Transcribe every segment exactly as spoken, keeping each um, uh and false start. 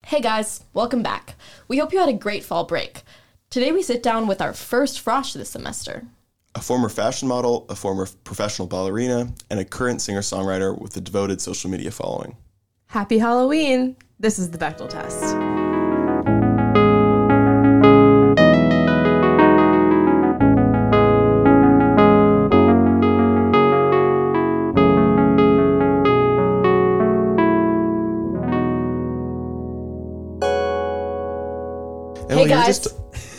Hey guys, welcome back. We hope you had a great fall break. Today we sit down with our first Frosh this semester. A former fashion model, a former professional ballerina, and a current singer-songwriter with a devoted social media following. Happy Halloween! This is the Bechdel test. Hey Emily, guys. Just,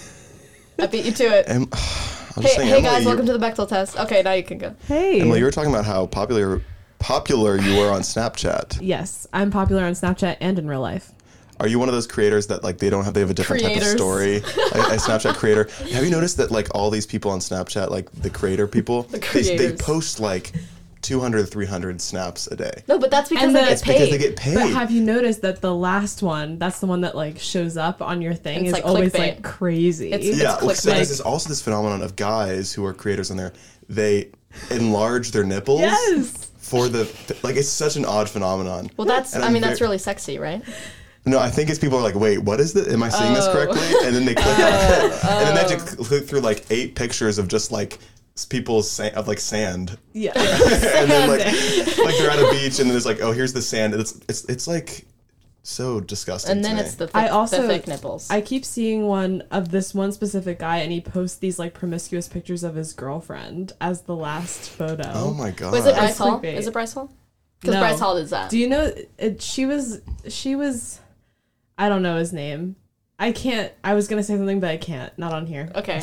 I beat you to it. em, I'm Hey, just saying, hey Emily, guys, you're- welcome to the Bechdel test. Okay, now you can go. Hey! Emily, you were talking about how popular popular you were on Snapchat. Yes, I'm popular on Snapchat and in real life. Are you one of those creators that like they don't have they have a different type Creators. of story? a, a Snapchat creator. Have you noticed that like all these people on Snapchat, like the creator people, The they, they creators. post like two hundred, three hundred snaps a day. No, but that's because And they the- get It's paid. Because they get paid. But have you noticed that the last one, that's the one that like shows up on your thing, It's is like always clickbait. like crazy. It's- Yeah, well, so clickbait. there's this, also this phenomenon of guys who are creators on there. They enlarge their nipples Yes! for the like. It's such an odd phenomenon. Well, that's, And I I'm mean, that's very- really sexy, right? No, I think it's people are like, wait, what is this? Am I seeing this Oh. correctly? And then they click on it, and then they have to cl- click through like eight pictures of just like s- people's sa- of like sand, Yeah. and then like like they're at a beach, and then it's like, oh, here's the sand. And it's it's it's like so disgusting. And then to me. it's the thick, I also the thick nipples. I keep seeing one of this one specific guy, and he posts these like promiscuous pictures of his girlfriend as the last photo. oh my god. Was it Bryce That's Hall? clickbait. Is it Bryce Hall? Because No. Bryce Hall does that. Do you know? It, she was. She was. I don't know his name. I can't. I was gonna say something, but I can't. Not on here. Okay.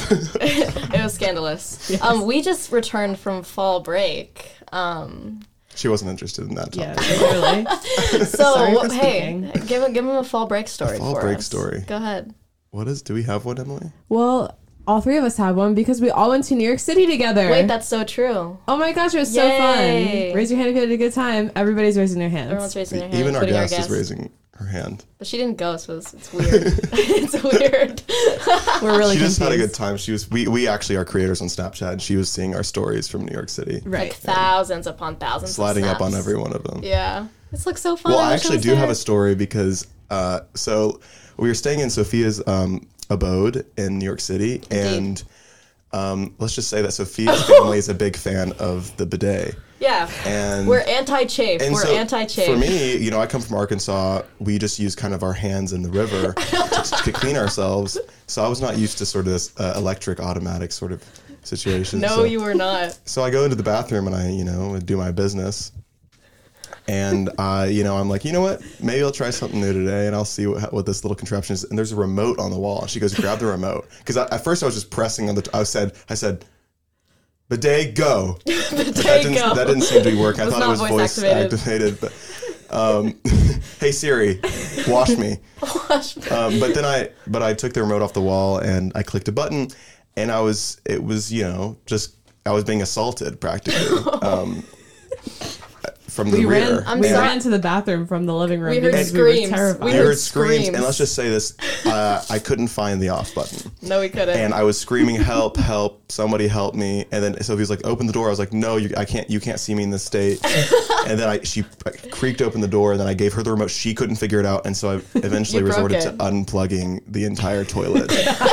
It was scandalous. Yes. Um, we just returned from fall break. Um, She wasn't interested in that Yeah, topic. literally. so Sorry for hey, speaking. give him give him a fall break story. A fall for break us. story. Go ahead. What is? Do we have one, Emily? Well, all three of us have one because we all went to New York City together. Wait, that's so true. Oh my gosh, it was so Yay. fun. Raise your hand if you had a good time. Everybody's raising their hands. Everyone's raising their hand. Even our including guest, our guest is raising her hand. But she didn't go, so it's, it's weird. It's weird. We're really She just had a confused. good time. She was. We, we actually are creators on Snapchat, and she was seeing our stories from New York City, Right. Like thousands upon thousands. sliding of up on snaps. every one of them. Yeah, this looks so fun. Well, I I wish actually was do have there. a story because uh, so we were staying in Sophia's um, abode in New York City, and um, let's just say that Sophia's family is a big fan of the bidet. Yeah, And we're anti-chafe. and We're so anti-chafe. For me, you know, I come from Arkansas. We just use kind of our hands in the river to, to clean ourselves. So I was not used to sort of this uh, electric, automatic sort of situation. No, so, you were not. So I go into the bathroom and I, you know, do my business. And, uh, you know, I'm like, you know what? Maybe I'll try something new today, and I'll see what, what this little contraption is. And there's a remote on the wall. And she goes, grab the remote. Because at first I was just pressing on the, I said, I said, bidet, go. But that didn't, go. that didn't seem to be working. I It was thought it was not voice, voice activated. But, um, hey Siri, wash me. Um, but then I, but I took the remote off the wall and I clicked a button, and I was, it was, you know, just I was being assaulted practically. Um, from the We rear. ran. I'm we sorry. ran to the bathroom from the living room We heard because we screams. were terrified. We I heard heard screams, screams. and let's just say this: uh, I couldn't find the off button, No, we couldn't. and I was screaming, "Help! Help! Somebody help me!" And then Sophie was like, "Open the door." I was like, "No, you, I can't. You can't see me in this state." And then I she creaked open the door, and then I gave her the remote. She couldn't figure it out, and so I eventually You broke resorted it. to unplugging the entire toilet.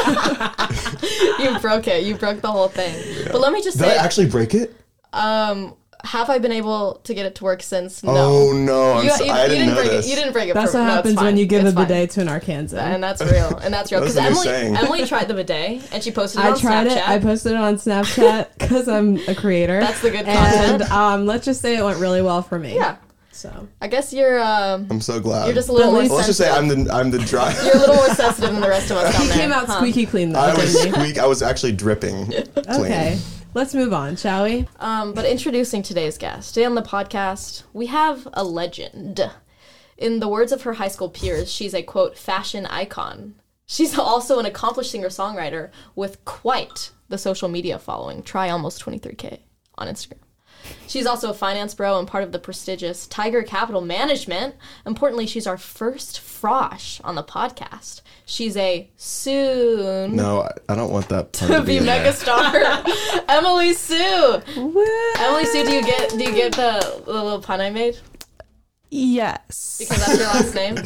You broke it. You broke the whole thing. But let me just Did say, I actually break it? um, have I been able to get it to work since? No. Oh no! I'm You, so, you, I you didn't, didn't know break this. it. You didn't break it. That's for, what no, it's happens fine. when you give It's a fine. bidet to an Arkansan. And that's real. And that's real. That's Because the new Emily, saying. Emily tried the bidet and she posted it I on tried Snapchat. it. I posted it on Snapchat because I'm a creator. That's the good And content. um, let's just say it went really well for me. Yeah. So I guess you're um, I'm so glad. you're just a little But more at least- Well, let's just say sensitive. I'm the I'm the dry. You're a little more sensitive than the rest of us down he there. came out huh? squeaky clean though. I was didn't he? squeak. I was actually dripping clean. Okay. Let's move on, shall we? Um, but introducing today's guest, today on the podcast, we have a legend. In the words of her high school peers, she's a, quote, fashion icon. She's also an accomplished singer-songwriter with quite the social media following. Try almost twenty-three K on Instagram. She's also a finance bro and part of the prestigious Tiger Capital Management. Importantly, she's our first Frosh on the podcast. She's a soon No, I, I don't want that pun to to be in there. megastar, Emily Sue. Woo! Emily Sue, do you get do you get the, the little pun I made? Yes. Because that's your last name?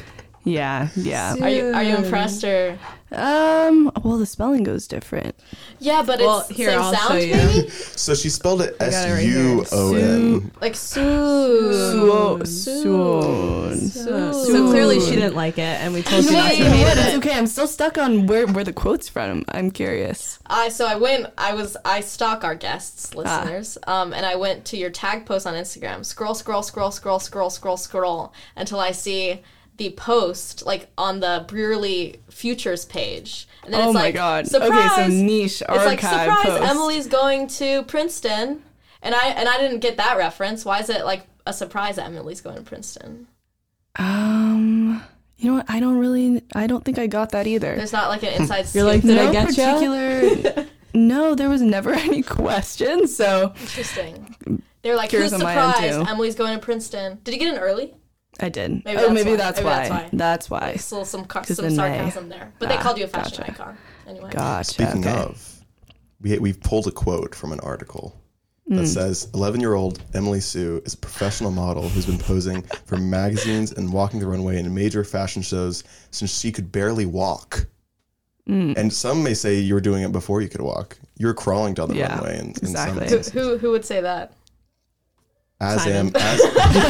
Yeah, yeah. Are you are you impressed or? Um. Well, the spelling goes different. Yeah, but Well, it's here, same I'll sound show you. maybe. So she spelled it got it S right U O N. Like Sue. Suon. So, Suon. so clearly she didn't like it, and we told You you know not what? to You know hate what? it. It's okay. I'm still stuck on where where the quote's from. I'm curious. I so I went. I was I stalk our guests, listeners, um, and I went to your tag post on Instagram. Scroll, scroll, scroll, scroll, scroll, scroll, scroll until I see the post like on the Brearley Futures page, and then Oh it's my like, god. surprise! Okay, so niche It's like archive surprise! post. Emily's going to Princeton, and I and I didn't get that reference. Why is it like a surprise that Emily's going to Princeton? Um. You know what? I don't really. I don't think I got that either. There's not like an inside scoop. You're like, did I no get ya? particular. No, there was never any question. So Interesting. They're like, Curious who's on my end, surprised? too. Emily's going to Princeton. Did you get in early? I did. Maybe oh, that's maybe why. that's Maybe why. that's why. That's why. Still some car- 'Cause some the nay. sarcasm there, but they Ah, called you a fashion gotcha. icon anyway. Gotcha. Speaking okay. of, we we've pulled a quote from an article that says eleven-year-old Emily Sue is a professional model who's been posing for magazines and walking the runway in major fashion shows since she could barely walk. And some may say you were doing it before you could walk. You were crawling down the Yeah, runway. In, in exactly. some Who, who who would say that? As am, Simon. as,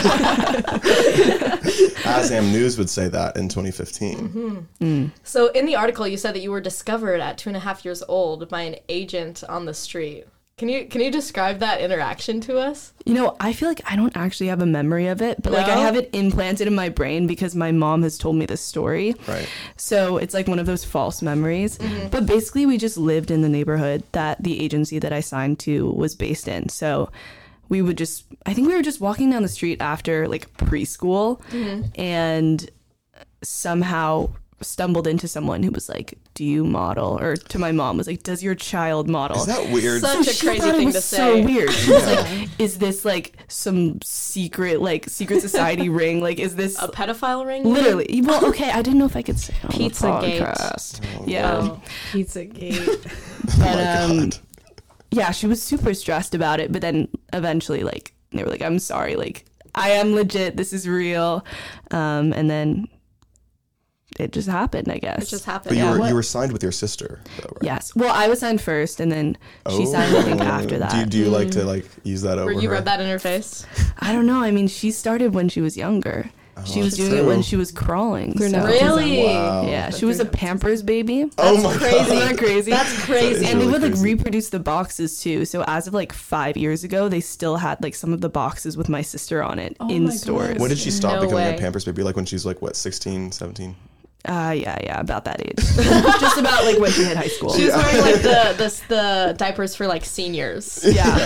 as am News would say that in twenty fifteen. So in the article, you said that you were discovered at two and a half years old by an agent on the street. Can you can you describe that interaction to us? You know, I feel like I don't actually have a memory of it, but like I No? have it implanted in my brain because my mom has told me this story. Right. So it's like one of those false memories. But basically, we just lived in the neighborhood that the agency that I signed to was based in. So we would just, I think we were just walking down the street after like preschool and somehow stumbled into someone who was like, do you model? Or to my mom was like, does your child model? Is that weird? Such So a she crazy thought it thing was to so say. weird. She was like, is this like some secret, like secret society ring? Like, is this A pedophile ring? literally? Well, okay, I didn't know if I could say it on the Pizzagate. podcast. Yeah, Oh. Pizzagate. but Oh um, my God. yeah, she was super stressed about it. But then eventually, like, they were like, I'm sorry, like, I am legit. This is real. Um, and then it just happened, I guess. It just happened. But you Yeah. were what- you were signed with your sister, though, right? Yes. Well, I was signed first, and then she signed, I think, after that. Do you, do you like to like use that over Were you her? read that in her face? I don't know. I mean, she started when she was younger. she was doing it when she was crawling. Through so- nepotism. Really? Wow. Yeah, she was a Pampers baby. Oh my crazy. Isn't God. that crazy? That's crazy. That is And they really would like crazy. reproduce the boxes too. So as of like five years ago, they still had like some of the boxes with my sister on it Oh in my God. stores. When did she stop No becoming way. a Pampers baby? Like when she's like what, sixteen, seventeen? Uh, yeah, yeah, about that age. Just about like when she hit high school. She was wearing like the, the the diapers for like seniors. Yeah.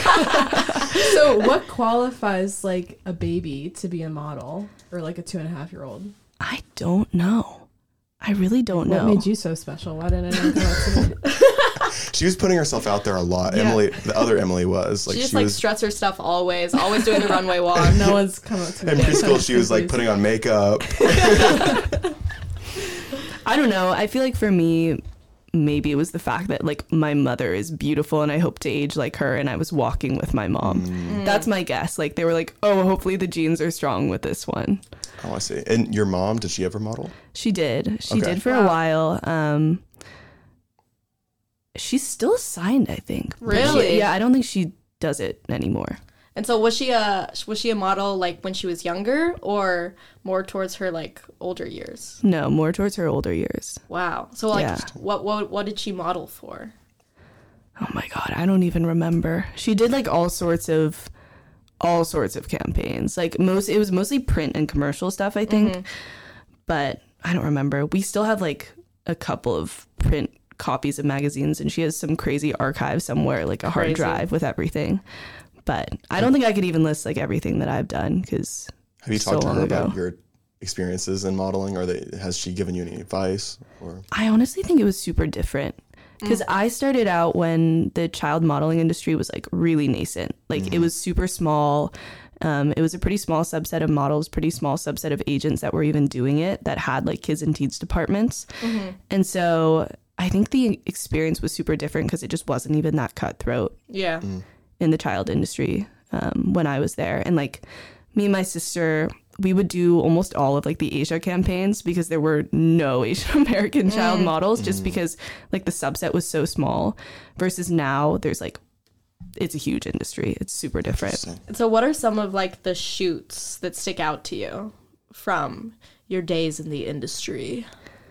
So what qualifies like a baby to be a model or like a two and a half year old? I don't know. I really don't What know. made you so special? Why didn't anyone come up to me? She was putting herself out there a lot. Yeah. Emily, the other Emily was like She just she like was struts her stuff always, always doing the runway walk. No one's come up to me. in preschool. She was like Please. putting on makeup. I don't know. I feel like for me, maybe it was the fact that like my mother is beautiful and I hope to age like her, and I was walking with my mom. Mm. That's my guess. Like they were like, oh, hopefully the genes are strong with this one. Oh, I see. And your mom, did she ever model? She did. She Okay. did for a Wow. while. Um, she's still signed, I think. But she- Really? yeah, I don't think she does it anymore. And so was she a was she a model like when she was younger or more towards her like older years? No, more towards her older years. Wow. So like Yeah. what what what did she model for? Oh my god, I don't even remember. She did like all sorts of all sorts of campaigns. Like most it was mostly print and commercial stuff, I think. But I don't remember. We still have like a couple of print copies of magazines, and she has some crazy archive somewhere, like a hard Crazy. drive with everything. But I don't think I could even list like everything that I've done because Have you So talked to long her ago. about your experiences in modeling, or they, has she given you any advice? Or I honestly think it was super different because I started out when the child modeling industry was like really nascent. Like it was super small. Um, it was a pretty small subset of models, pretty small subset of agents that were even doing it that had like kids and teens departments. And so I think the experience was super different because it just wasn't even that cutthroat Yeah. in the child industry um, when I was there. And like me and my sister, we would do almost all of like the Asia campaigns because there were no Asian American child models, just because like the subset was so small, versus now there's like, it's a huge industry. It's super different. So what are some of like the shoots that stick out to you from your days in the industry?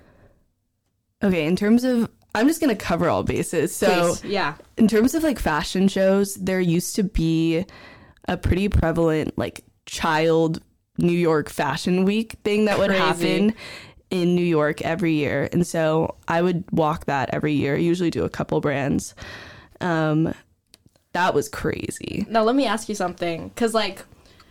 Okay, in terms of, I'm just going to cover all bases. So Please. Yeah. in terms of like fashion shows, there used to be a pretty prevalent like child New York Fashion Week thing that would Crazy. happen in New York every year. And so I would walk that every year, usually do a couple brands. Um, that was crazy. Now let me ask you something, because like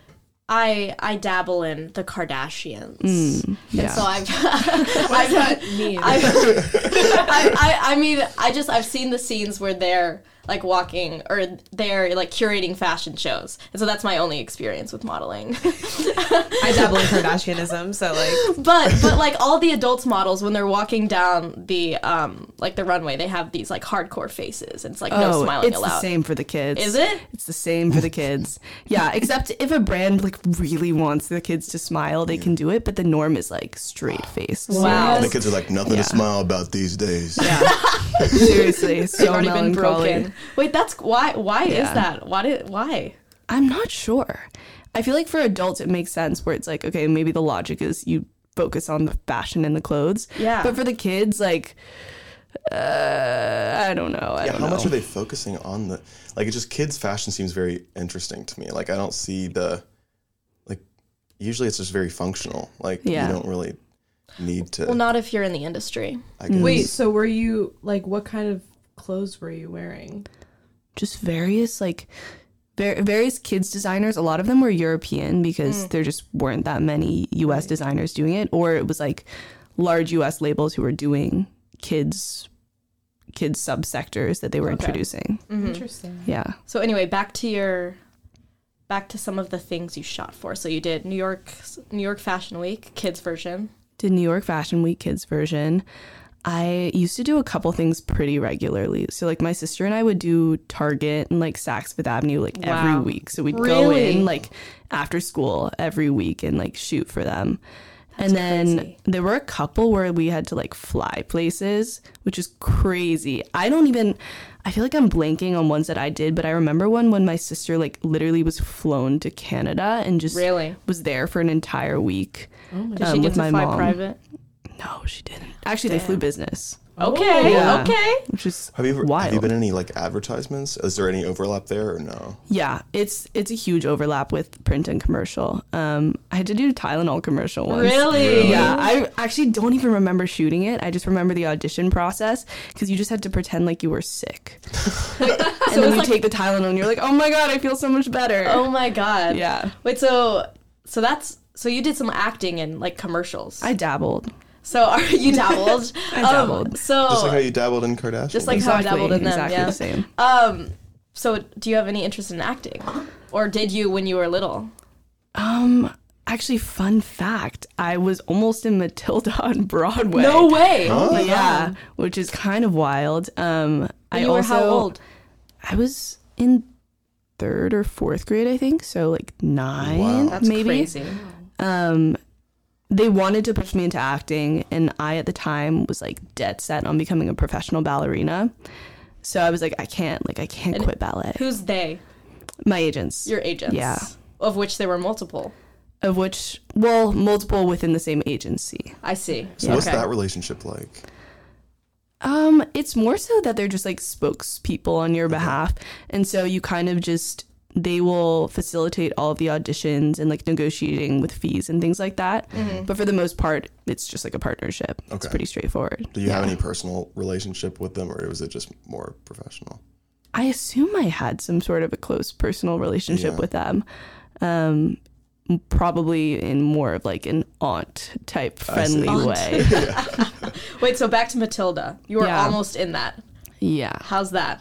I I dabble in the Kardashians, Mm, yeah. and so I've What does that mean? I've, I, I I mean I just I've seen the scenes where they're like walking or they're like curating fashion shows, and so that's my only experience with modeling. I dabble in Kardashianism, so like But but like all the adults models, when they're walking down the um like the runway, they have these like hardcore faces, and it's like no Oh, smiling it's allowed. the same for the kids. Is it? It's the same for the kids. Yeah, except if a brand like really wants the kids to smile, they can do it, but the norm is like straight faced. Wow. And the kids are like, nothing Yeah. to smile about these days. Yeah. Seriously, so They've already been melancholy. broken. Wait, that's why. Why Yeah. is that? Why did? Why? I'm not sure. I feel like for adults it makes sense where it's like, okay, maybe the logic is you focus on the fashion and the clothes. Yeah. But for the kids, like, uh, I don't know. I Yeah, don't how know. much are they focusing on the like? It's just kids' fashion seems very interesting to me. Like I don't see the like. Usually it's just very functional. Like Yeah. you don't really need to. Well, not if you're in the industry. I guess. wait, so were you like what kind of clothes were you wearing? Just various like var- various kids designers. A lot of them were European because there just weren't that many U S designers doing it, or it was like large U S labels who were doing kids kids subsectors that they were Okay. introducing. Interesting. Yeah. So anyway, back to your, back to some of the things you shot for. So you did New York New York Fashion Week kids version. Did New York Fashion Week kids version. I used to do a couple things pretty regularly. So like my sister and I would do Target and like Saks Fifth Avenue like Wow. every week. So we'd go Really? in like after school every week and like shoot for them. and then crazy. there were a couple where we had to like fly places, which is crazy. I don't even I feel like I'm blanking on ones that I did, but I remember one when my sister like literally was flown to Canada and just Really? was there for an entire week. Did um, she get with to my fly mom. private? No, she didn't. Actually, they flew business, Okay, Yeah. okay. which is Have you ever wild. have you been in any like advertisements? Is there any overlap there or no? Yeah, it's it's a huge overlap with print and commercial. Um, I had to do a Tylenol commercial once. Really? Yeah, I actually don't even remember shooting it. I just remember the audition process because you just had to pretend like you were sick, and then it's you like- take the Tylenol and you're like, oh my god, I feel so much better. Oh my god. Yeah, Wait, so so that's so you did some acting in like commercials. I dabbled. so are you dabbled? I Um, dabbled. so Just like how you dabbled in Kardashian. Just like how I dabbled in them, exactly yeah. the same. um so do you have any interest in acting? Or did you when you were little? Um, actually, fun fact: I was almost in Matilda on Broadway. way. Oh. my yeah, which is kind of wild. Um, I you were also, how old? I was in third or fourth grade, I think. So like nine, Wow. That's maybe. crazy. Um, they wanted to push me into acting, and I at the time was like dead set on becoming a professional ballerina. So I was like, I can't, like, I can't And quit ballet. Who's they? My agents, Your agents. Yeah. Of which there were multiple. of which, well, multiple within the same agency. I see. So what's Okay. that relationship like? Um, it's more so that they're just like spokespeople on your behalf, and so you kind of just they will facilitate all of the auditions and like negotiating with fees and things like that. Mm-hmm. But for the most part, it's just like a partnership. It's Okay. pretty straightforward. Do you have Yeah. any personal relationship with them, or was it just more professional? I assume I had some sort of a close personal relationship Yeah. with them. Um, probably in more of like an aunt type I see. friendly Aunt. way. Wait, so back to Matilda. You were Yeah. almost in that. Yeah. How's that?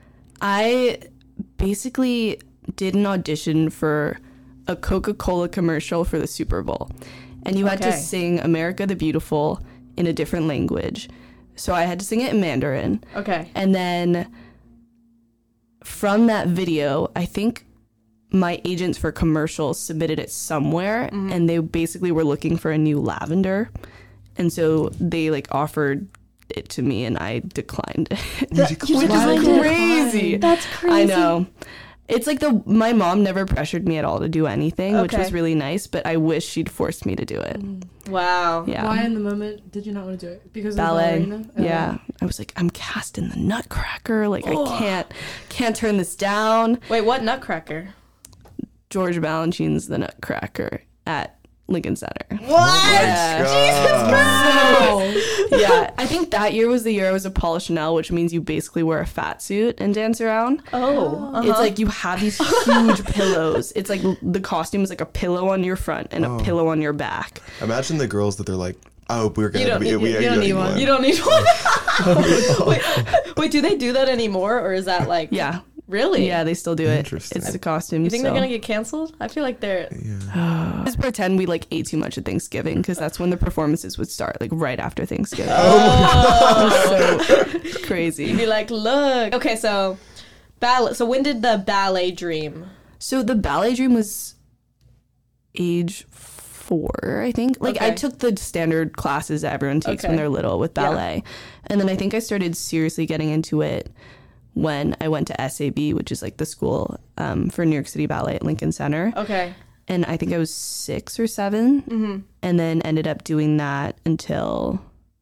I basically did an audition for a Coca-Cola commercial for the Super Bowl. And you had to Okay. sing America the Beautiful in a different language. So I had to sing it in Mandarin. Okay. And then from that video, I think my agents for commercials submitted it somewhere, mm-hmm. and they basically were looking for a new Lavender, and so they like offered it to me, and I declined it. That, Which is crazy. That's crazy. I know. It's like the my mom never pressured me at all to do anything, okay. which was really nice, but I wish she'd forced me to do it. Wow. Yeah. Why in the moment did you not want to do it? Because ballet. of the ballerina? Oh. Yeah. I was like, I'm cast in the Nutcracker. Like, oh. I can't can't turn this down. Wait, what Nutcracker? George Balanchine's The Nutcracker at Lincoln Center. What? Yeah. Jesus Christ! Yeah, I think that year was the year I was a Paula Chanel, which means you basically wear a fat suit and dance around. Oh. Uh-huh. It's like you have these huge pillows. It's like the costume is like a pillow on your front and oh. a pillow on your back. Imagine the girls that they're like, oh, we're gonna. You don't, be, you, we, you you don't need one. one. You don't need one. wait, wait, do they do that anymore, or is that like? Yeah. Really? Yeah, they still do it. Interesting. It's the costume. You think so. they're gonna get canceled? I feel like they're. Yeah. Just pretend we like ate too much at Thanksgiving because that's when the performances would start, like right after Thanksgiving. Oh, so crazy. You'd be like, look. Okay, so ballet. So when did the ballet dream? So the ballet dream was age four, I think. Like Okay. I took the standard classes that everyone takes Okay. when they're little with ballet, and then I think I started seriously getting into it when I went to S A B, which is like the school um, for New York City Ballet at Lincoln Center. Okay. And I think I was six or seven, Mm-hmm. and then ended up doing that until,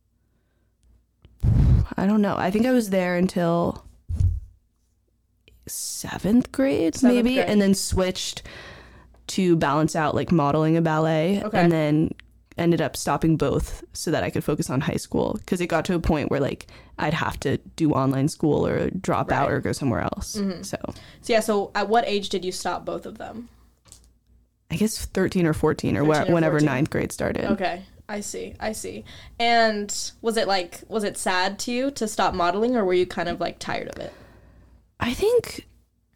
I don't know, I think I was there until seventh grade, Seventh maybe, grade. and then switched to balance out like modeling a ballet, Okay. and then ended up stopping both so that I could focus on high school, because it got to a point where like I'd have to do online school or drop out Right. or go somewhere else. Mm-hmm. So So yeah. So at what age did you stop both of them? I guess thirteen or fourteen or thirteen wh- or whenever fourteen. ninth grade started. Okay. I see. I see. And was it like was it sad to you to stop modeling, or were you kind of like tired of it? I think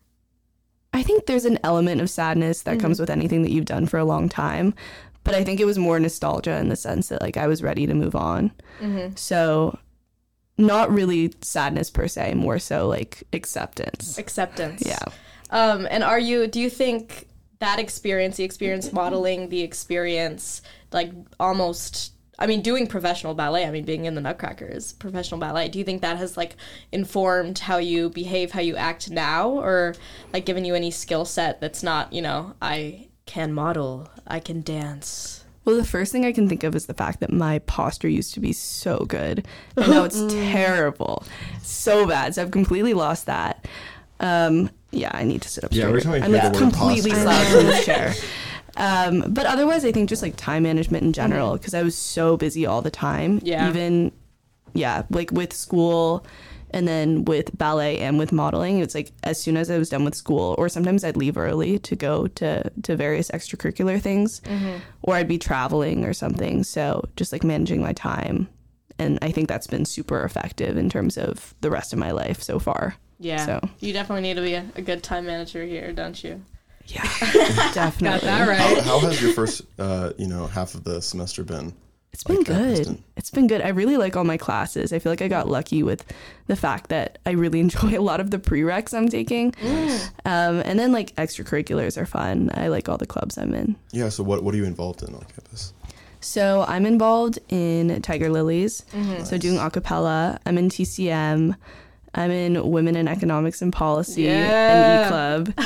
I think there's an element of sadness that Mm-hmm. comes with anything that you've done for a long time, but I think it was more nostalgia in the sense that like I was ready to move on. Mm-hmm. So not really sadness per se, more so like acceptance. Acceptance. Yeah. Um, and are you, do you think that experience, the experience modeling, the experience, like almost, I mean, doing professional ballet, I mean, being in the Nutcracker is professional ballet. Do you think that has like informed how you behave, how you act now, or like given you any skill set that's not, you know, I can model, I can dance? Well, the first thing I can think of is the fact that my posture used to be so good, and now it's terrible, so bad. So I've completely lost that. Um, yeah, I need to sit up Yeah, straighter. every time we I'm hear like the word completely posture. slouched in this chair. Um, but otherwise, I think just like time management in general, because I was so busy all the time. Yeah. Even, yeah, like with school, and then with ballet and with modeling, it's like as soon as I was done with school, or sometimes I'd leave early to go to, to various extracurricular things, or I'd be traveling or something. So just like managing my time. And I think that's been super effective in terms of the rest of my life so far. Yeah. So. You definitely need to be a, a good time manager here, don't you? Yeah, definitely. Got that right. How, how has your first, uh, you know, half of the semester been? It's been Like that, good. Kristen? It's been good. I really like all my classes. I feel like I got lucky with the fact that I really enjoy a lot of the prereqs I'm taking. Um, and then like extracurriculars are fun. I like all the clubs I'm in. Yeah. So what what are you involved in on campus? So I'm involved in Tiger Lilies. So doing a cappella. I'm in T C M. I'm in Women in Economics and Policy Yeah. and E-Club.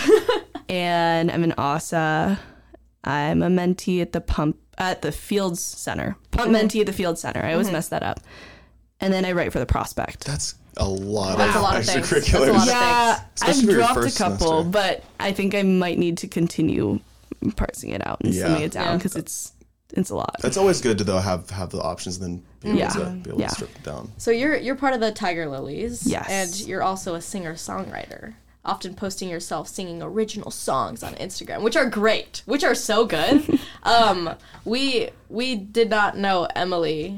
And I'm in A S A. I'm a mentee at the pump at the Fields Center. Pump mentee at the Fields Center. I always mess that up. And then I write for the Prospect. That's a lot That's of a lot of things. extracurriculars. That's a lot of Yeah, Especially I've for your dropped a first couple, semester. but I think I might need to continue parsing it out and Yeah. slimming it down Yeah. because it's it's a lot. That's always good to though have have the options and then be able Yeah. to be able Yeah. to strip it down. So you're you're part of the Tiger Lilies. Yes. And you're also a singer-songwriter, often posting yourself singing original songs on Instagram, which are great, which are so good. um, we we did not know Emily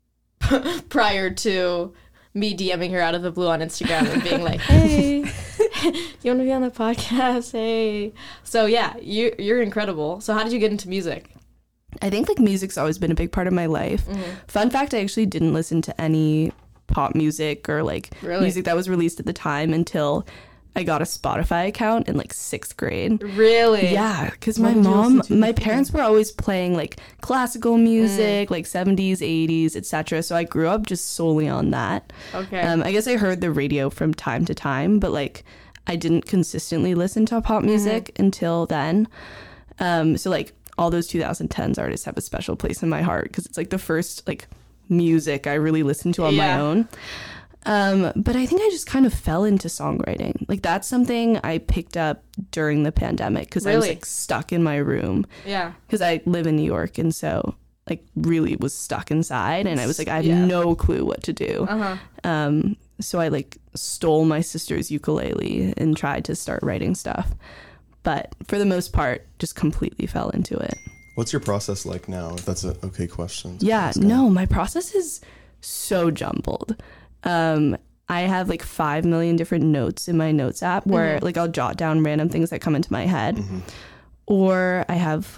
prior to me DMing her out of the blue on Instagram and being like, "Hey, you want to be on the podcast? Hey." So yeah, you you're incredible. So how did you get into music? I think like music's always been a big part of my life. Fun fact, I actually didn't listen to any pop music or like Really? music that was released at the time until I got a Spotify account in like sixth grade. Really? Yeah, because What my did you mom, listen to my before? parents were always playing like classical music, like seventies, eighties, et cetera. So I grew up just solely on that. Okay. Um, I guess I heard the radio from time to time, but like I didn't consistently listen to pop music until then. Um, so like all those twenty tens artists have a special place in my heart because it's like the first like music I really listened to on Yeah. my own. Um, but I think I just kind of fell into songwriting. Like that's something I picked up during the pandemic because I was Really? like stuck in my room yeah. because I live in New York and so like really was stuck inside and I was like I have Yeah. no clue what to do. Uh-huh. Um, so I like stole my sister's ukulele and tried to start writing stuff. But for the most part, just completely fell into it. What's your process like now? If that's an okay question. to Yeah, ask. no, my process is so jumbled. Um, I have like five million different notes in my notes app where Mm-hmm. like I'll jot down random things that come into my head. Mm-hmm. Or I have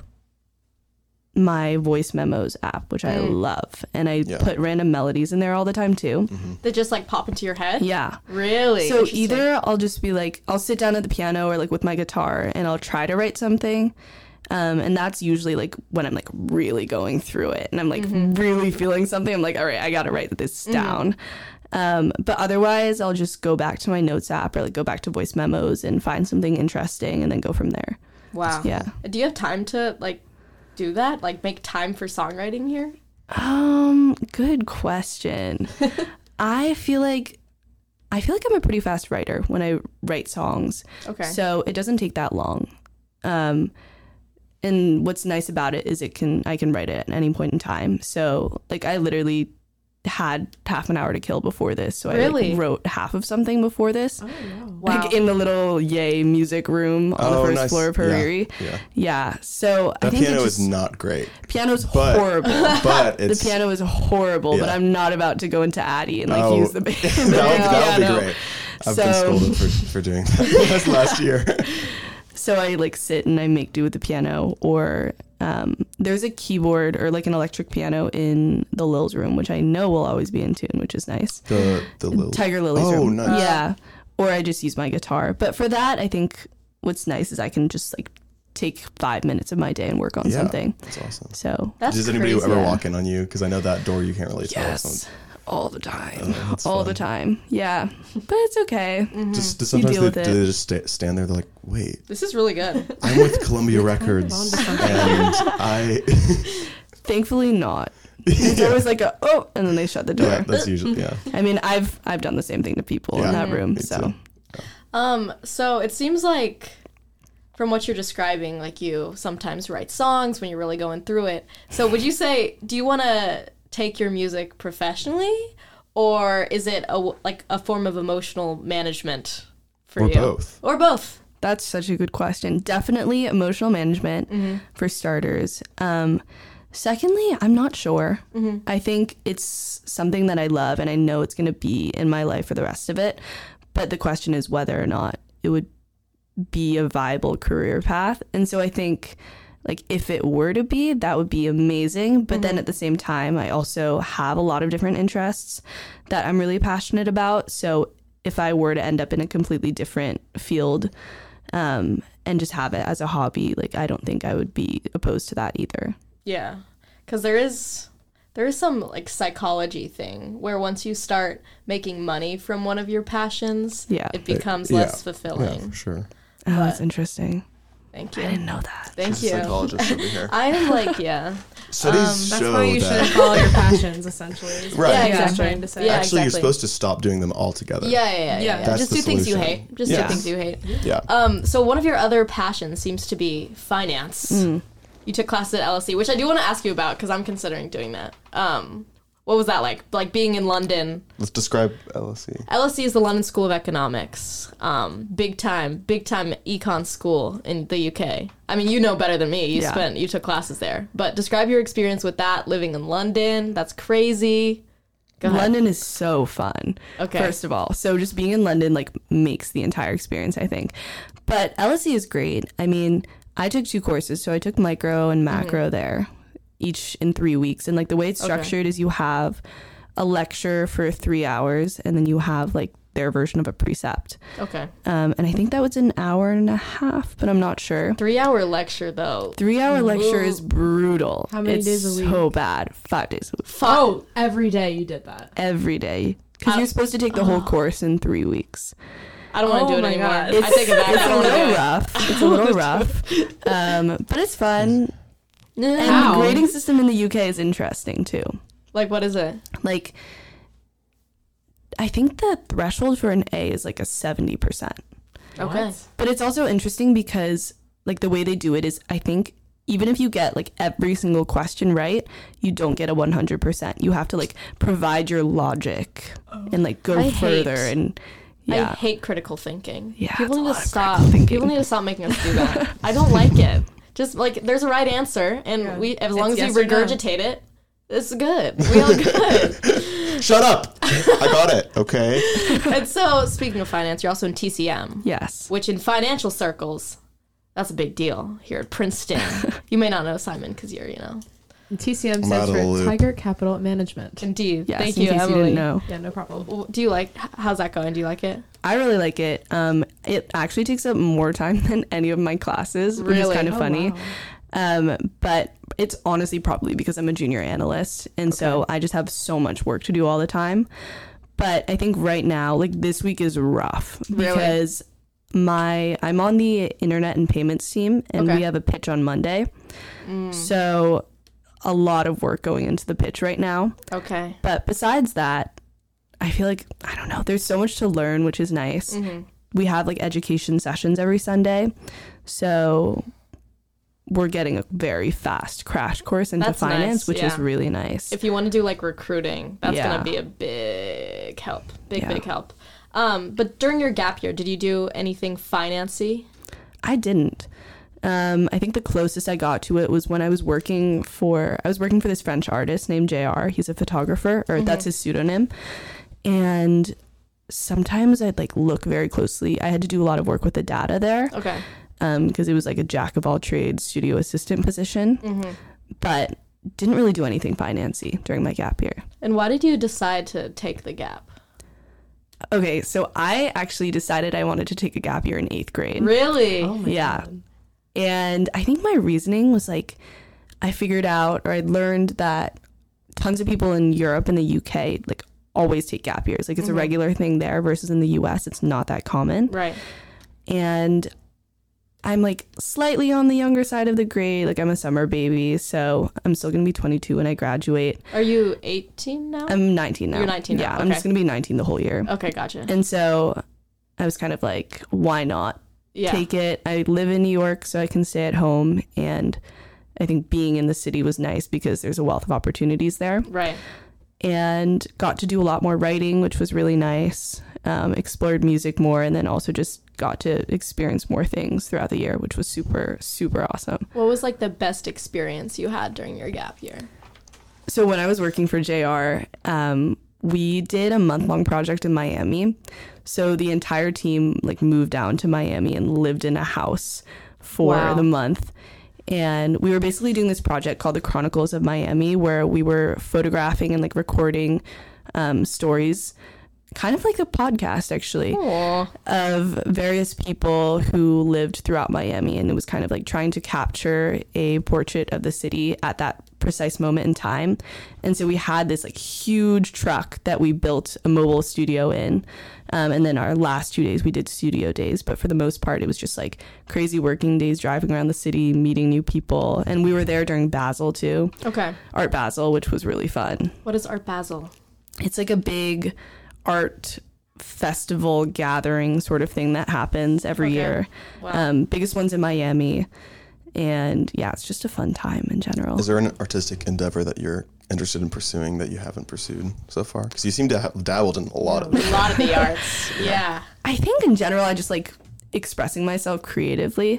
my voice memos app, which I Mm. love. And I Yeah. put random melodies in there all the time too. They just like pop into your head? Yeah. Really? So Interesting. either I'll just be like, I'll sit down at the piano or like with my guitar and I'll try to write something. Um, and that's usually like when I'm like really going through it and I'm like really feeling something. I'm like, all right, I got to write this down. Um, but otherwise I'll just go back to my notes app or like go back to voice memos and find something interesting and then go from there. Wow. Yeah. Do you have time to like do that? Like make time for songwriting here? Um, good question. I feel like I feel like I'm a pretty fast writer when I write songs. Okay. So it doesn't take that long. Um, and what's nice about it is it can I can write it at any point in time. So like I literally had half an hour to kill before this. So I Really? like, wrote half of something before this. Oh, no. Wow. Like in the little yay music room on Oh, the first nice. floor of Yeah, Hariri. yeah. Yeah. So I That think piano it is just, not great, piano's but horrible. but The it's piano is horrible, but Yeah. I'm not about to go into Addy and like Oh, use the, the that, would, that would piano. be great. I've So- been scolded for, for doing that That's last year. So I like sit and I make do with the piano, or um, there's a keyboard or like an electric piano in the Lil's room, which I know will always be in tune, which is nice. The the little Tiger Lily's Oh, room. nice. Yeah. Or I just use my guitar. But for that, I think what's nice is I can just like take five minutes of my day and work on yeah, something. That's awesome. So That's Does anybody crazy. ever Yeah. walk in on you? Because I know that door you can't really tell. yes, Someone- all the time, Oh, that's all fun. the time. Yeah, but it's okay. Just, just You sometimes deal they, with it. do they just sta stand there. They're like, "Wait, This is really good. I'm with Columbia Records, onto something. and I." Thankfully, not. It's always like a oh, and then they shut the door. yeah, that's usually yeah. I mean, I've I've done the same thing to people Yeah, in that room. me So too. Um, so it seems like from what you're describing, like you sometimes write songs when you're really going through it. So would you say, do you want to take your music professionally, or is it a, like a form of emotional management for Or you? both. Or both. that's such a good question. Definitely emotional management for starters. Um, secondly, I'm not sure. I think it's something that I love and I know it's going to be in my life for the rest of it. But the question is whether or not it would be a viable career path. And so I think like if it were to be, that would be amazing. But then at the same time, I also have a lot of different interests that I'm really passionate about. So if I were to end up in a completely different field um, and just have it as a hobby, like I don't think I would be opposed to that either. Yeah, because there is there is some like psychology thing where once you start making money from one of your passions, Yeah. it becomes Yeah. less Yeah, fulfilling. for sure. Oh, that's But- interesting. Thank I you. didn't know that. Thank She's a you. psychologist over here. I am like, yeah. Studies Um, That's show why you that shouldn't follow your passions, essentially. is Right. what Yeah, I'm exactly. trying to say. Yeah, actually you're exactly. supposed to stop doing them altogether. Yeah, yeah, yeah, yeah. Yeah. yeah. That's Just the do things you solution. hate. Just Yeah. do things you hate. Yeah. Um, so one of your other passions seems to be finance. You took classes at L S E, which I do want to ask you about because I'm considering doing that. Um, what was that like? Like being in London. Let's describe L S E. L S E is the London School of Economics. Um, big time, big time econ school in the U K. I mean, you know better than me. You Yeah. spent, you took classes there. But describe your experience with that, living in London. That's crazy. Go ahead. London is so fun. Okay. First of all, so just being in London like makes the entire experience, I think. But L S E is great. I mean, I took two courses, so I took micro and macro there, each in three weeks. And like the way it's Mm-hmm. Okay. structured is you have a lecture for three hours, and then you have like their version of a precept. Okay. Um, and I think that was an hour and a half, but I'm not sure. Three hour lecture though. Three hour lecture Whoa. is brutal. How many it's days a week? So bad. Five days a week. Fuck. Oh, every day you did that. Every day. Because Uh, you're supposed to take the whole course in three weeks. I don't want Oh to do it my anymore. God. I take it back. It's I a don't want to do little it. rough. It's a little rough. Um, but it's fun. And How? the grading system in the U K is interesting too. Like, what is it? Like, I think the threshold for an A is like a seventy percent. Okay. What? But it's also interesting because, like, the way they do it is, I think, even if you get, like, every single question right, you don't get a one hundred percent. You have to, like, provide your logic and, like, go I further. hate- And, I yeah. hate critical thinking. Yeah, People it's a need lot to of stop. critical thinking. People need to stop making us do that. I don't like it. Just, like, there's a right answer, and Yeah. we, as It's long as yes we or no. regurgitate it, it's good. We all good. Shut up. I got it. Okay. And so, speaking of finance, you're also in T C M, Yes. which in financial circles, that's a big deal here at Princeton. You may not know Simon because you're, you know. And T C M I'm stands out of the for loop. Tiger Capital Management. Indeed. Yes, Thank in you, case Emily. you didn't know. Yeah, no problem. W- Do you like, h- how's that going? Do you like it? I really like it. Um, it actually takes up more time than any of my classes, which is Really? kind of Oh, funny. wow. Um, but it's honestly probably because I'm a junior analyst, and so I just have so much work to do all the time. But I think right now, like this week is rough Really? because my I'm on the internet and payments team, and Okay. we have a pitch on Monday. So a lot of work going into the pitch right now. Okay. But besides that, I feel like, I don't know, there's so much to learn, which is nice. Mm-hmm. We have like education sessions every Sunday. So we're getting a very fast crash course into That's finance, nice, which is yeah. really nice. If you want to do like recruiting, that's Yeah. going to be a big help. Big, Yeah. big help. Um, but during your gap year, did you do anything financy? I didn't. Um, I think the closest I got to it was when I was working for I was working for this French artist named J R. He's a photographer, or that's his pseudonym. And sometimes I'd like look very closely. I had to do a lot of work with the data there. Okay. Um, because it was like a jack of all trades studio assistant position, Mm-hmm. but didn't really do anything financy during my gap year. And why did you decide to take the gap? Okay, so I actually decided I wanted to take a gap year in eighth grade. Really? Oh my Yeah. God. And I think my reasoning was like, I figured out, or I learned that tons of people in Europe and the U K like always take gap years. Like it's a regular thing there versus in the U S, it's not that common. Right. And I'm like slightly on the younger side of the grade. Like I'm a summer baby, so I'm still gonna be twenty-two when I graduate. Are you eighteen now? I'm nineteen now. You're nineteen now, Yeah, I'm okay. just gonna be nineteen the whole year. okay, gotcha. And so I was kind of like, why not Yeah. take it? I live in New York, so I can stay at home. And I think being in the city was nice because there's a wealth of opportunities there. Right. And got to do a lot more writing, which was really nice. Um, explored music more, and then also just got to experience more things throughout the year, which was super, super awesome. What was like the best experience you had during your gap year? So when I was working for J R, um, we did a month-long project in Miami. So the entire team like moved down to Miami and lived in a house for Wow. the month. And we were basically doing this project called the Chronicles of Miami, where we were photographing and like recording um, stories, kind of like a podcast actually, Aw. of various people who lived throughout Miami. And it was kind of like trying to capture a portrait of the city at that precise moment in time. And so we had this like huge truck that we built a mobile studio in. Um, and then our last two days we did studio days. But for the most part, it was just like crazy working days, driving around the city, meeting new people. And we were there during Basel too, Okay. Art Basel, which was really fun. What is Art Basel? It's like a big art festival gathering sort of thing that happens every Okay. year. Wow. Um, biggest one's in Miami. And yeah, it's just a fun time in general. Is there an artistic endeavor that you're interested in pursuing that you haven't pursued so far? Because you seem to have dabbled in a lot of it. A lot of the arts. Yeah. I think in general, I just like expressing myself creatively.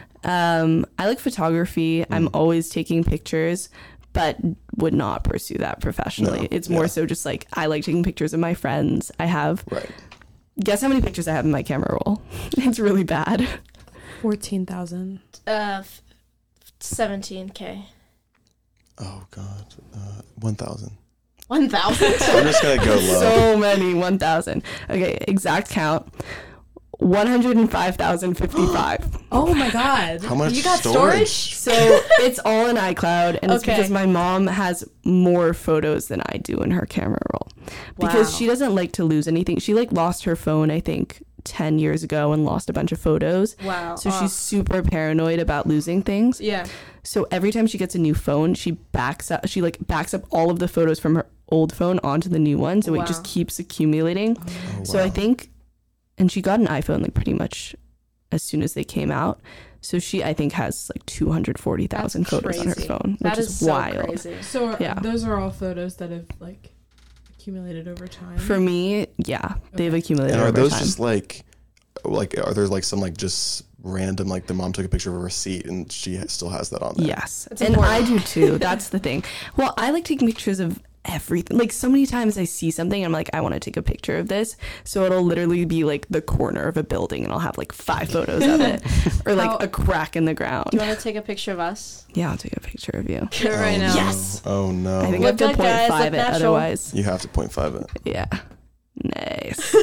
Um, I like photography. I'm always taking pictures, but would not pursue that professionally. No, it's more yeah. so just like I like taking pictures of my friends. I have, Right. guess how many pictures I have in my camera roll? It's really bad. fourteen thousand. Uh, f- seventeen K. Oh God. Uh, one thousand. one thousand? I'm just gonna go low. So many, one thousand. Okay, exact count. one hundred five thousand fifty-five. Oh my god. How much You got storage? storage? So it's all in iCloud, and it's Okay. because my mom has more photos than I do in her camera roll. Because Wow. she doesn't like to lose anything. She like lost her phone, I think, ten years ago and lost a bunch of photos. Wow. So Oh. she's super paranoid about losing things. Yeah. So every time she gets a new phone, she backs up she like backs up all of the photos from her old phone onto the new one, so Wow. it just keeps accumulating. Oh, So I wow. think, and she got an iPhone like pretty much as soon as they came out. So she, I think, has like two hundred forty thousand That's photos on her crazy. phone, That which is is, so wild. crazy. So are, Yeah. those are all photos that have like accumulated over time. For me, yeah, they've accumulated. And are over those time. just like, like, are there like some like just random, like the mom took a picture of a receipt and she still has that on there? Yes, It's and important. I do too. That's the thing. Well, I like taking pictures of everything. Like so many times I see something, I'm like, I want to take a picture of this. So it'll literally be like the corner of a building, and I'll have like five photos of it, or like How- a crack in the ground. Do you want to take a picture of us? Yeah, I'll take a picture of you. Do it right now. Yes. Oh no. I think I have Look to good, point guys, five look it, natural. otherwise, You have to point five it. yeah. Nice.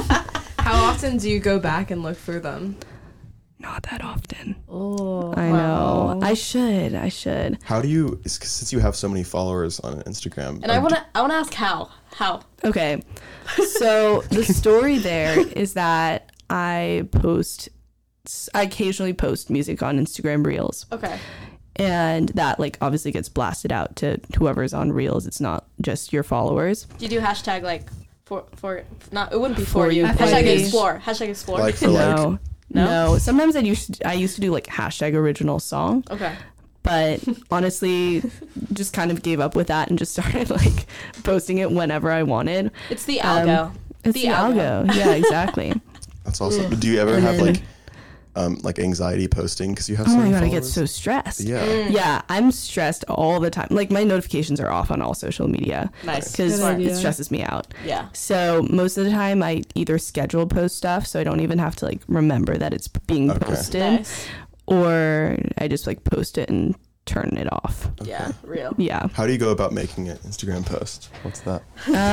How often do you go back and look through them? Not that often. Oh, I know. I should. I should. How do you, it's 'cause since you have so many followers on Instagram? And I um, want to I want to ask how. How? Okay. So the story there is that I post, I occasionally post music on Instagram Reels. Okay. And that like obviously gets blasted out to whoever's on Reels. It's not just your followers. Do you do hashtag like for for not? It wouldn't be for, For you. you, Hashtag please. explore. Hashtag explore. like for like, No. No? No. Sometimes I used to, I used to do like hashtag original song, Okay. but honestly just kind of gave up with that and just started like posting it whenever I wanted. It's the Um, algo. It's The the, algo. algo. Yeah, exactly. that's awesome. Do you ever And have then- like, um, like anxiety posting because you have Oh so my many god, I get followers? so stressed. Yeah. Mm. Yeah, I'm stressed all the time. Like my notifications are off on all social media Nice. because Good idea. it stresses me out. Yeah. So most of the time I either schedule post stuff so I don't even have to like remember that it's being Okay. posted, Nice. or I just like post it and turn it off. Yeah. Real. Yeah. How do you go about making an Instagram post? What's that?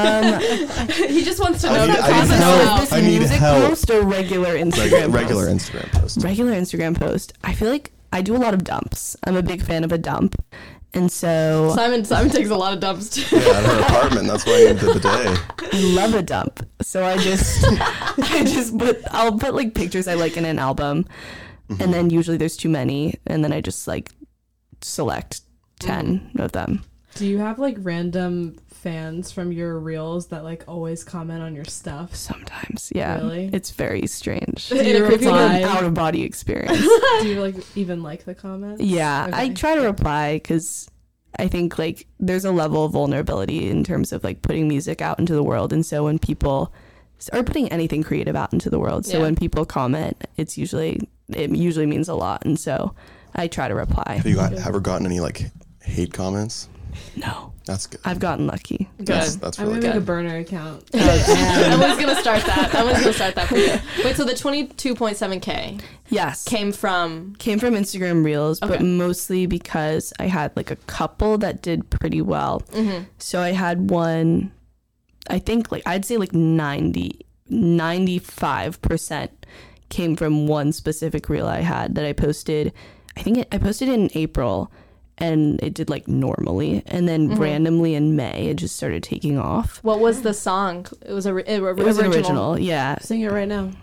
Um, He just wants to I know need- the I need process help. now. this I need music help. post or regular Instagram Reg- post? regular Instagram post. Regular Instagram post. I feel like I do a lot of dumps. I'm a big fan of a dump. And so Simon Simon takes a lot of dumps too. Yeah, at her apartment. That's why I needed the bidet. I love a dump. So I just I just put I'll put like pictures I like in an album, and then usually there's too many, and then I just like select ten of them. Do you have like random fans from your reels that like always comment on your stuff? Sometimes, yeah. Really? It's very strange. Do In you a creepy It's like reply? an out of body experience. Do you like even like the comments? Yeah, I Okay. try to reply because I think like there's a level of vulnerability in terms of like putting music out into the world, and so when people are putting anything creative out into the world, so Yeah. when people comment, it's usually it usually means a lot, and so I try to reply. Have you got, ever gotten any like hate comments? No, That's good. I've gotten lucky. That's, that's I'm really gonna make good. a burner account. Emily gonna start that. Emily's gonna start that for you. Wait, so the twenty-two point seven K Yes, came from came from Instagram Reels, Okay. but mostly because I had like a couple that did pretty well. Mm-hmm. So I had one, I think like I'd say like ninety, ninety-five percent came from one specific reel I had that I posted. I think it, I posted it in April, and it did like normally, and then Mm-hmm. randomly in May it just started taking off. What was the song? It was a ri- a, It was an original, yeah. Sing it right now.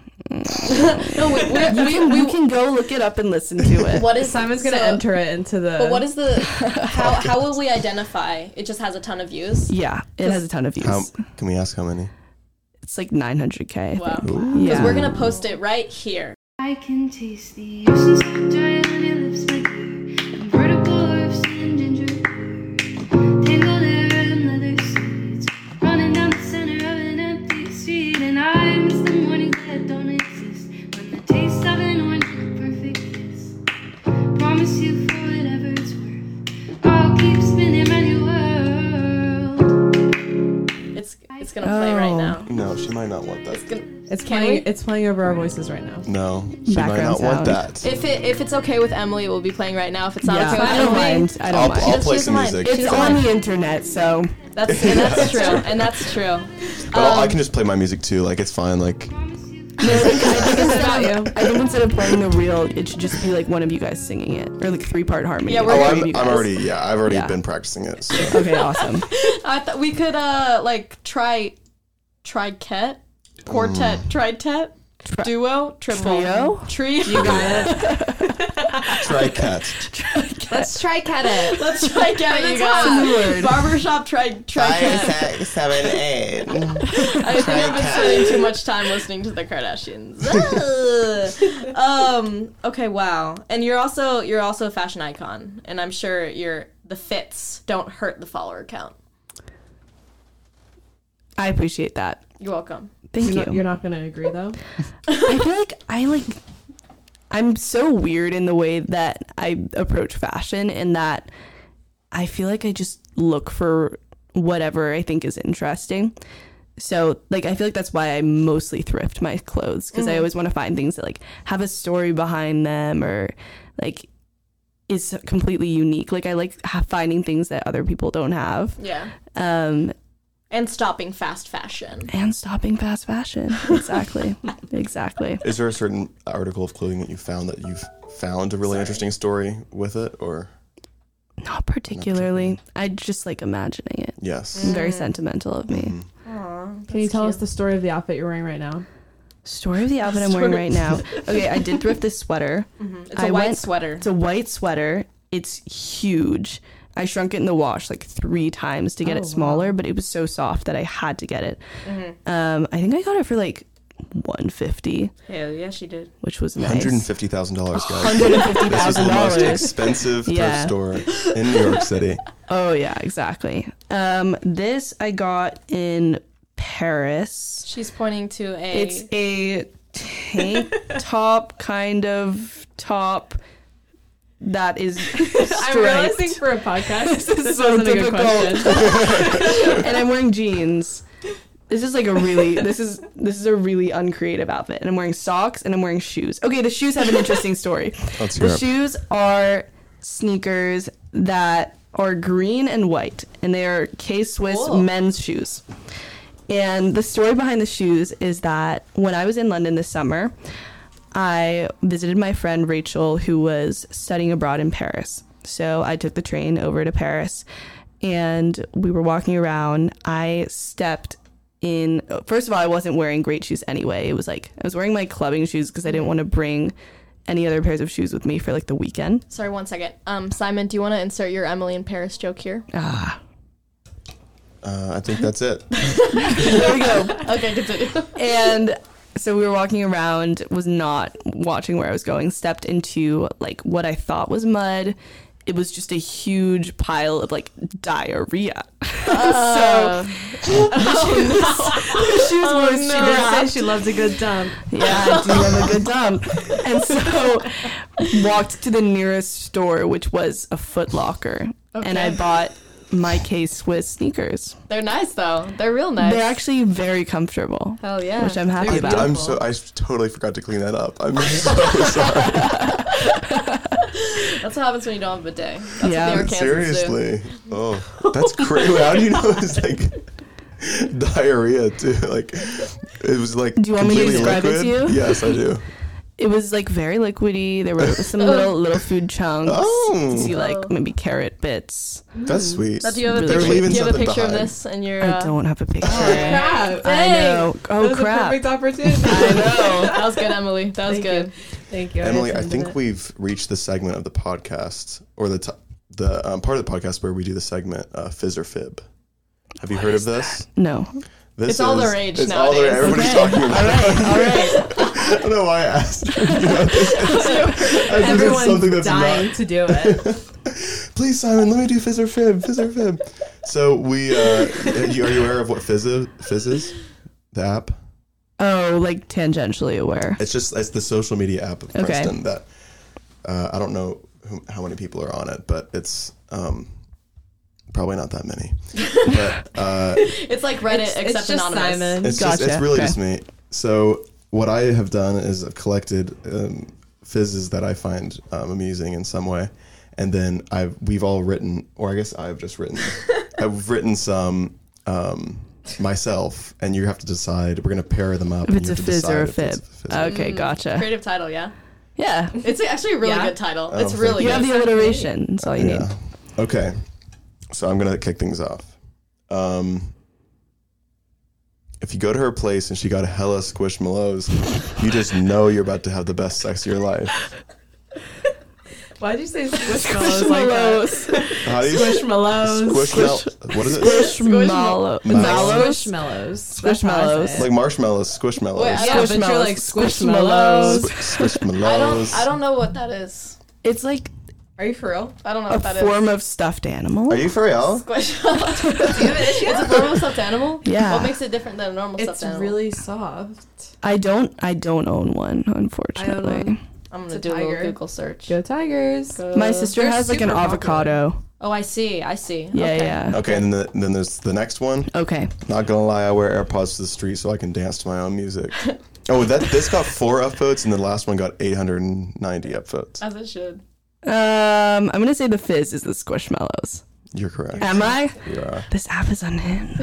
No, we, we, You we, can, we, you can go look it up and listen to it. What is Simon's gonna so- enter it into the. But what is the how how will we identify? It just has a ton of views. Yeah, it has a ton of views. How, can we ask how many? It's like nine hundred K. Wow. Ooh. Because Yeah. we're gonna post it right here. I can taste the ocean salt dry on your lips like we're convertible herbs and ginger. Tangled in random leather seeds, running down the center of an empty street. And I miss the mornings that don't exist, when the taste of an orange is a perfect kiss. Promise you for whatever it's worth, I'll keep spinning around your world. It's it's gonna play right Oh. now. No, she might not want It's that. gonna. It's Can playing. we? It's playing over our voices right now. No, she might Background not want sound. that. If it if it's okay with Emily, it will be playing right now. If it's not Yeah, okay with I don't Emily, mind. I don't I'll, mind. I'll She play doesn't some mind. music. She It's doesn't on mind. the internet, so That's and that's true, and that's true. But I'll- I Um, can just play my music too. Like it's fine. Like No, I think, I think instead of, I think instead of playing the reel, it should just be like one of you guys singing it, or like three part harmony. Yeah, like we're- oh, three of I'm, you I'm guys. already yeah. I've already Yeah. been practicing it. So. Okay, awesome. I thought we could uh like try, triquet, quartet, tritet, duo, triple, Trio? trio. You got it. Try cat. Let's try cat it. Let's try cat it, you That's a new guys. word. Barbershop try try cat. six, seven, eight. I think I've been spending too much time listening to the Kardashians. Ugh. um. Okay. Wow. And you're also you're also a fashion icon, and I'm sure your the fits don't hurt the follower count. I appreciate that. You're welcome. Thank You're you. not, you're not gonna agree though. I feel like I like I'm so weird in the way that I approach fashion, in that I feel like I just look for whatever I think is interesting. So like I feel like that's why I mostly thrift my clothes, because I always want to find things that like have a story behind them, or like is completely unique. Like I like ha- finding things that other people don't have. Yeah. Um And stopping fast fashion. and stopping fast fashion. Exactly. Exactly. Is there a certain article of clothing that you found that you've found a really interesting story with it, or Not particularly. I just like imagining it. yes? Very sentimental of me. Can you tell us the story of the outfit you're wearing right now? Story of the outfit I'm wearing right now. Okay, I did thrift this sweater. It's a I white went- sweater. It's a white sweater. It's huge. I shrunk it in the wash like three times to get Oh, it smaller, but it was so soft that I had to get it. Um, I think I got it for like one fifty, Hell yeah, she did. which was One nice. hundred and fifty thousand dollars, guys. one hundred fifty This is the thousand most dollars. expensive thrift Yeah. store in New York City. Oh yeah, exactly. Um, this I got in Paris. She's pointing to a. It's a tank top kind of top that is I'm realizing striped, for a podcast, this, is so wasn't a good difficult. question. and I'm wearing jeans. This is like a really this is this is a really uncreative outfit, and I'm wearing socks and I'm wearing shoes. Okay, the shoes have an interesting story. Let's hear The it. shoes are sneakers that are green and white, and they are K-Swiss Cool. men's shoes. And the story behind the shoes is that when I was in London this summer, I visited my friend Rachel, who was studying abroad in Paris. So I took the train over to Paris, and we were walking around. I stepped in. First of all, I wasn't wearing great shoes anyway. It was like I was wearing my clubbing shoes because I didn't want to bring any other pairs of shoes with me for like the weekend. Sorry, one second. Um, Simon, do you want to insert your Emily in Paris joke here? Ah, Uh, I think that's it. there we go. Okay, continue. And so we were walking around, was not watching where I was going, stepped into like what I thought was mud. It was just a huge pile of like diarrhea. Uh, so the shoes were She did say strapped. she loves a good dump. Yeah, I do have a good dump. And so walked to the nearest store, which was a Foot Locker. And I Okay. bought my K-Swiss sneakers. they're nice though. They're real nice. They're actually very comfortable. Hell yeah. which I'm happy They're about. I'm beautiful. so I totally forgot to clean that up. I'm so sorry. That's what happens when you don't have a bidet. That's Yeah. what the Arkansans do. Seriously. Oh, that's crazy. How do you know it's like diarrhea too? Like it was like. Do you want me to completely describe it to liquid? you? Yes, I do. It was like very liquidy. There were some little little food chunks. Oh. You could see Oh. like maybe carrot bits. That's sweet. Now, do you have a Really They're picture? leaving Do you have a something picture of behind. this in your? I Uh, don't have a picture. Crap. I know. Oh that was crap. a perfect opportunity. I know. That was good, Emily. That was Thank good. you. Thank you. Emily, I attended think it. we've reached the segment of the podcast, or the t- the um, part of the podcast where we do the segment uh, Fizz or Fib. Have you heard of this? No. This It's all the rage it's all the nowadays. everybody's Okay. talking about. All right. All right. I don't know why I asked. her to do this. As if it's Everyone's something that's dying not. to do it. Please, Simon, let me do Fizz or Fib. Fizz or Fib. So we, uh, you, are you aware of what Fizz is? Fizz is? The app. Oh, like tangentially aware. It's just it's the social media app of Okay. Princeton that uh, I don't know who, how many people are on it, but it's um, probably not that many. But uh, It's like Reddit It's- it's except just anonymous. Simon. it's just it's Gotcha. really Okay. just me. So what I have done is I've collected um, fizzes that I find um, amusing in some way, and then I've we've all written, or I guess I've just written I've written some um, myself, and you have to decide. We're gonna pair them up. If and it's you a have to fizz or a decide if fib. it's a fizz. Okay, gotcha. Creative title, yeah. Yeah. It's actually a really Yeah. good title. Oh, it's thank really You good. have the alliteration. That's all you need. Yeah. Okay. So I'm gonna kick things off. Um, if you go to her place and she got hella squishmallows, you just know you're about to have the best sex of your life. Why'd you say squishmallows like that? How do you Squishmallows. Squishmallow. What is it? Squishmallow. Mallows. Mallows. Squishmallows. That's how I Squishmallows. say it. Like marshmallows, squishmallows. Wait, I Yeah, don't- but you're like Squishmallows. squishmallows. Squish- I don't. Squishmallows. I don't know what that is. It's like Are you for real? I don't know a what that form is. of stuffed animal. Are you for real? Squish. Do you have an issue? It's a form of stuffed animal. Yeah. What makes it different than a normal It's stuffed animal? really soft. I don't. I don't own one, unfortunately. one. I'm gonna It's a do a little tiger. Google search. Go Tigers. Go- My sister They're has like an super avocado. Oh, I see. I see. Yeah, okay. yeah. Okay, and then, the, then there's the next one. Okay. Not gonna lie, I wear AirPods to the street so I can dance to my own music. Oh, that this got four upvotes, and the last one got eight hundred ninety upvotes. As it should. Um, I'm gonna say the fizz is the squishmallows. You're correct. Am I? You are. This app is unhinged.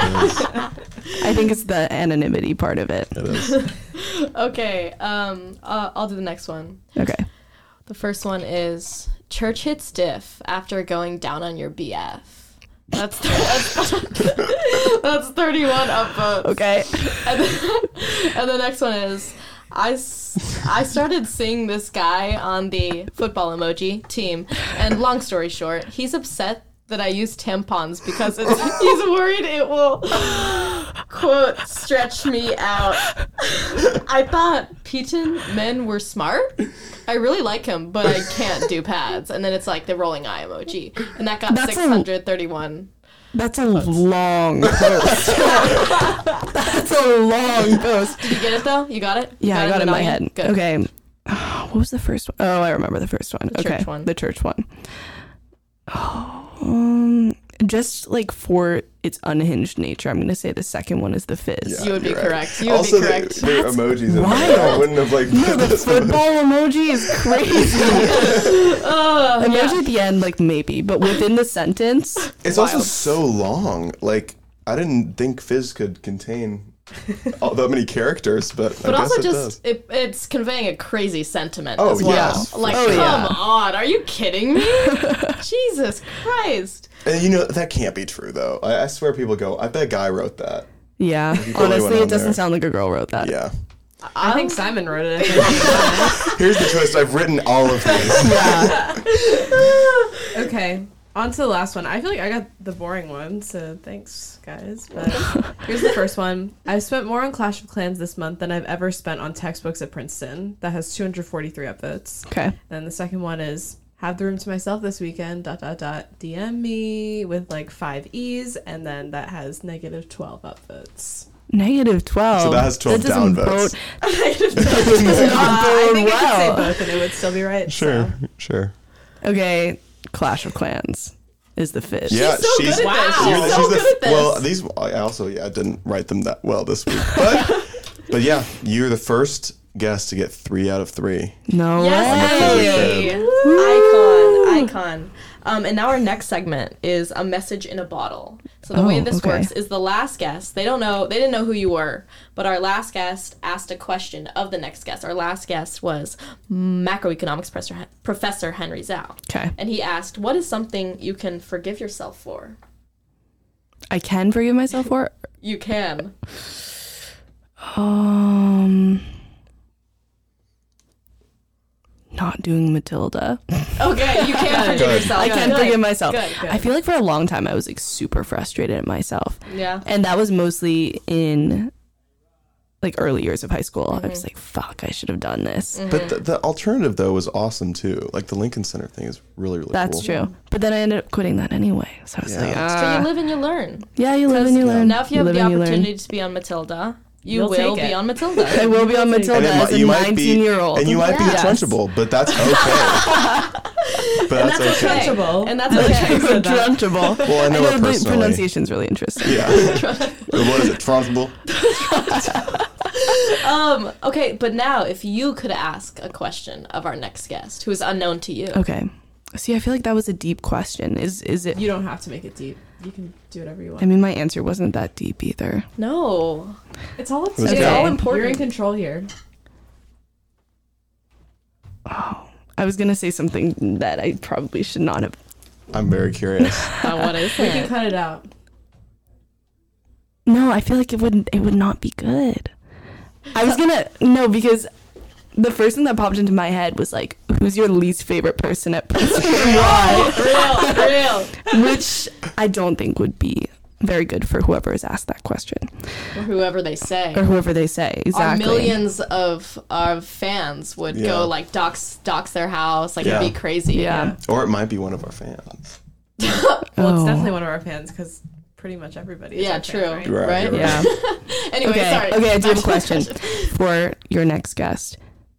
I think it's the anonymity part of it. It is. Okay. Um. Uh, I'll do the next one. Okay. The first one is church hits diff after going down on your B F. That's that's, that's thirty-one upvotes. Okay. And, then, and the next one is I, s- I started seeing this guy on the football emoji team, and long story short, he's upset that I use tampons because it's, he's worried it will, quote, stretch me out. I thought Peyton men were smart. I really like him, but I can't do pads. And then it's like the rolling eye emoji. And that got That's a- six hundred thirty-one. That's a long post. That's a long post. Did you get it though? You got it? You Yeah, I got it in my the head. noggin? Good. Okay. What was the first one? Oh, I remember the first one. The okay. church one. The church one. Oh, um, just like for its unhinged nature, I'm going to say the second one is the fizz. Yeah, You would be you're right. correct. You would also, be correct. There, there are emojis in there. I wild. wouldn't have like. No, the this one. football emoji is crazy. Oh, Emoji at the end, like maybe, but within the sentence, It's also Wild. so long. Like I didn't think Fizz could contain all that many characters, but, I But guess also it just does. it, it's conveying a crazy sentiment Oh, as well. yes, for Like, sure. come Oh, yeah. on, are you kidding me? Jesus Christ. And you know that can't be true though. I, I swear people go. I bet a guy wrote that. yeah. probably went Honestly, on it doesn't there. sound like a girl wrote that. Yeah. I think Simon wrote it. I think. Here's the twist. I've written all of these. Yeah. Okay, on to the last one. I feel like I got the boring one, so thanks, guys. But here's the first one. I've spent more on Clash of Clans this month than I've ever spent on textbooks at Princeton. That has two hundred forty-three upvotes. Okay. Then the second one is have the room to myself this weekend, dot, dot, dot, D M me with like five E's, and then that has negative twelve upvotes. Negative twelve. So that has twelve doesn't downvotes. bode- Uh, does not I bode think I could say well. both and it would still be right. Sure. so. Sure. Okay, Clash of Clans is the fish. Yeah, so she's, good at this. you're- She's so the, good at this. Well, these I also yeah I didn't write them that well this week, but but yeah, you're the first guest to get three out of three. No Yes, way. Emily. Icon, icon. Um, and now our next segment is a message in a bottle. So the way Oh, this okay. works is the last guest, they don't know, they didn't know who you were, but our last guest asked a question of the next guest. Our last guest was macroeconomics professor, professor Henry Zhao. Okay. And he asked, what is something you can forgive yourself for? I can forgive myself for it. You can. Um, not doing Matilda. Okay, you can forgive Good. yourself. I can Good. forgive myself. Good, good. I feel like for a long time I was like super frustrated at myself. Yeah. And that was mostly in like early years of high school. Mm-hmm. I was like, fuck, I should have done this. But the, the alternative though was awesome too. Like the Lincoln Center thing is really really That's cool. true. But then I ended up quitting that anyway. So I was Yeah. like, So ah. you live and you learn. Yeah, you live and you learn. Now if you have live the and you learn. opportunity to be on Matilda, you You'll will take be it. on Matilda. I will be on You'll take Matilda And as it, a you might be nineteen year old. and you might be Yes. trunchable, but that's okay. but that's, that's okay. okay. Trunchable. And that's okay. Trunchable. Well, I know her the personally. pronunciation's really interesting. Yeah. What is it? Trunchable? Um, okay, but now if you could ask a question of our next guest who is unknown to you. Okay. See, I feel like that was a deep question. Is is it? You don't have to make it deep. you can do whatever you want. I mean, my answer wasn't that deep either. No. It's all up It was to good. you. all important. You're in control here. Oh, I was gonna say something that I probably should not have. I'm very curious. Uh, what is We can it? cut it out. No, I feel like it wouldn't. It would not be good. I was gonna no because the first thing that popped into my head was like, who's your least favorite person at Princeton? Why? real, real. Which I don't think would be very good for whoever is asked that question Or whoever they say. or whoever they say. Our Exactly. millions of of fans would Yeah. go like dox dox their house, like Yeah. it'd be crazy. Yeah. Or it might be one of our fans. Well, Oh. it's definitely one of our fans because pretty much everybody. Is Yeah, our true. fan, right? Right, Right? you're Yeah. Anyway, okay. sorry. Okay. I do have a Back to the question for your next guest.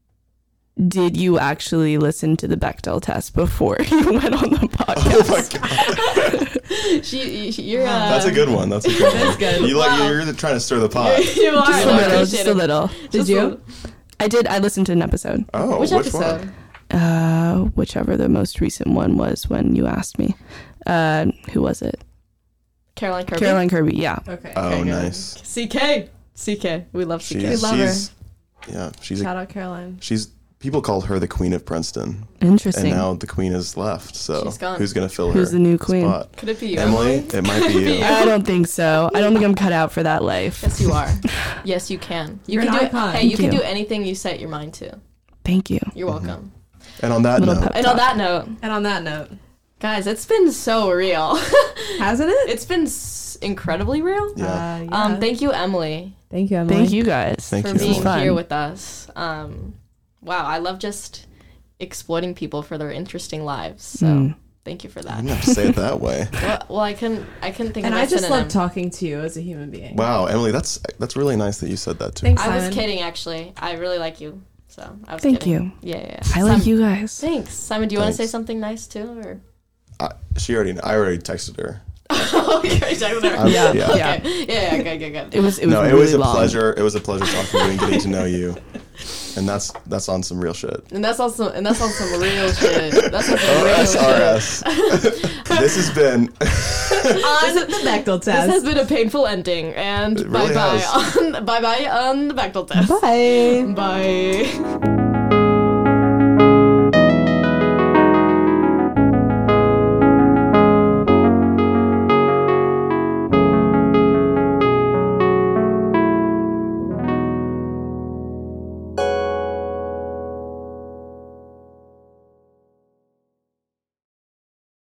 Did you actually listen to the Bechdel test before you went on the podcast? Oh my god, She, she- you're. Uh, that's a good one. That's a good one. That's good. You like Wow. you're trying to stir the pot. You are. Just a I little. appreciate Just a it. little. Did Just you? I did. I listened to an episode. Oh, Which, which episode? one? Uh, whichever the most recent one was when you asked me. Uh, who was it? Caroline Kirby. Caroline Kirby. Yeah. Okay. Oh, Okay, good. nice. C K. C K. We love C K. She's, love her. she's yeah, she's a, Shout out Caroline. she's people called her the queen of Princeton, Interesting. and now the queen has left. So She's gone. who's gonna fill Who's her the new queen? spot? Could it be you, Emily? Emily? It might be you. I don't think so. I don't think I'm cut out for that life. Yes, you are. Yes, you can. You You're can an do icon. Hey, you Thank can you. do anything you set your mind to. Thank you. You're welcome. And on that Little note, pep- And on that note, And on that note, guys, it's been so real. hasn't it? It's been s- incredibly real. yeah, Uh, yeah. Um, thank you, Emily, Thank you, Emily. Thank you guys. Thank for you, being Emily. fun. here with us. Um, wow, I love just exploiting people for their interesting lives. So Mm. thank you for you that. didn't have to say it that way. well, well, I couldn't. I couldn't think And of a I just synonym. love talking to you as a human being. Wow, Emily, that's that's really nice that you said that too. Thanks, I was Simon. kidding, actually. I really like you. So I was Thank kidding. you. Yeah, yeah. yeah. I like Simon- you guys. Thanks, Simon. Do you want to say Thanks. something nice too, or? I, she already, I already texted her. Oh, okay, texted her. I'm- Yeah. yeah. Yeah. Okay. Yeah, yeah, good, good, good. It was. It was no, it really was a long. pleasure. It was a pleasure talking to you and getting to know you. And that's that's on some real shit. And that's also and that's on some real shit. That's on some O real S R shit. S. This has been. On the Bechdel This has test. been a painful ending, and It bye really bye has. on bye bye on the Bechdel test. Bye. Bye.